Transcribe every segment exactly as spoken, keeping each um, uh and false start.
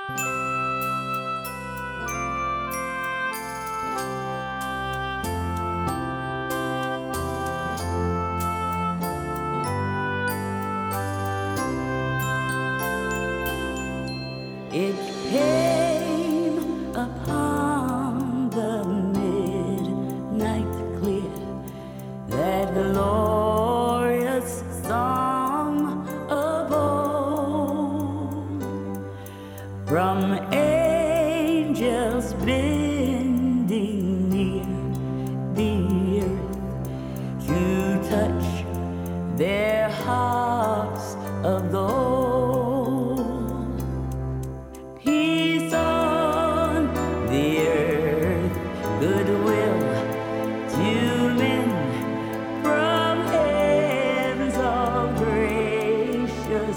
It came upon the midnight clear, that glorious song of old, from angels bending near the earth to touch their harps of gold. Goodwill to men from heaven's all gracious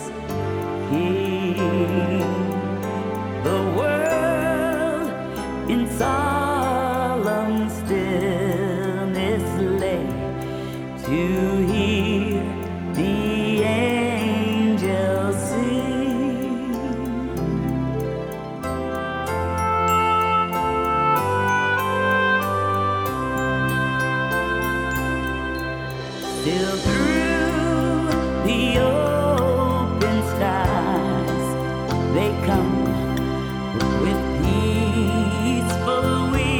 King. The world in solemn stillness lay to hear the angels sing. Still through the open skies they come with peaceful wings.